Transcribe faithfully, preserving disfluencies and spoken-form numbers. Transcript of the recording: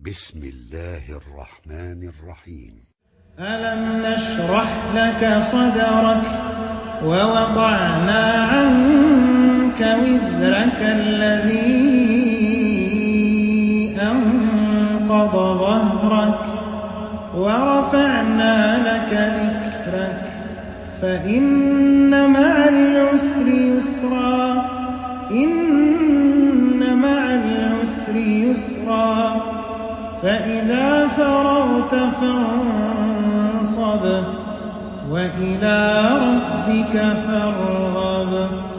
بسم الله الرحمن الرحيم. ألم نشرح لك صدرك ووضعنا عنك وزرك الذي أنقض ظهرك ورفعنا لك ذكرك فإن مع العسر يسرا إن مع العسر يسرا فإذا فرغت فانصب وإلى ربك فارغب